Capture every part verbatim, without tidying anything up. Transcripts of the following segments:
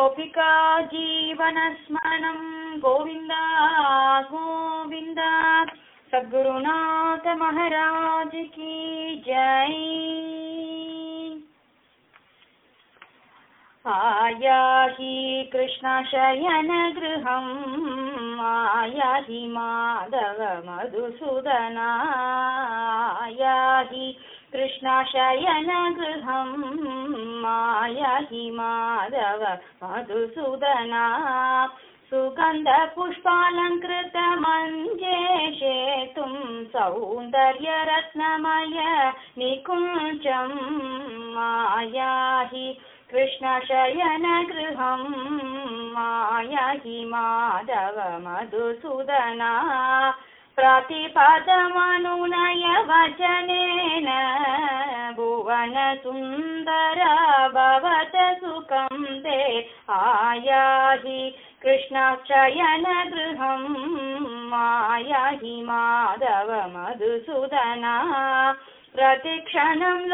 गोपिका जीवनस्मरणं गोविंद गोविंद। सद्गुरुनाथ महाराज की जय। आया हि कृष्ण शयन गृहम् आया हि माधव मधुसूदना। आया हि कृष्ण शयन गृहम् आया हि माधव मधुसूदना। सुगंध पुष्पालंकृत मंजेशेतुं सौंदर्य रत्नमय निकुंजम् आया हि कृष्ण शयन गृहम् आया हि माधव मधुसूदना। प्रतिपदमनुनय वचनेन भुवन सुंदर भवत सुखं ते। आया हि कृष्ण शयन गृहम् आया हि माधव मधुसूदना। प्रतिक्षणं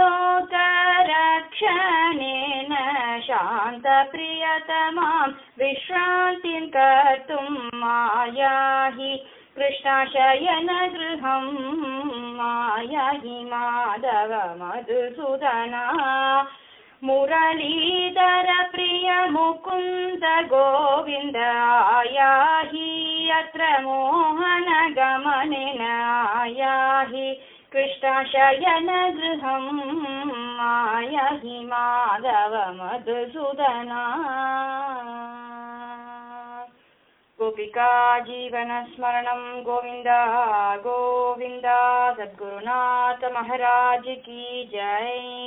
लोकरक्षणेन शान्तप्रियतमां विश्रान्तिं कर्तुम् आया हि कृष्ण शयन गृहम् आया हि माधव मधुसूदना। मुरलीधर प्रिय मुकुंद गोविंद आया हि यत्र मोहन गमनेन। आया हि कृष्ण शयन गृहम् आया हि माधव मधुसूदना। गोपिका जीवनस्मरणं गोविंद गोविंद। सद्गुरुनाथ महाराज की जय।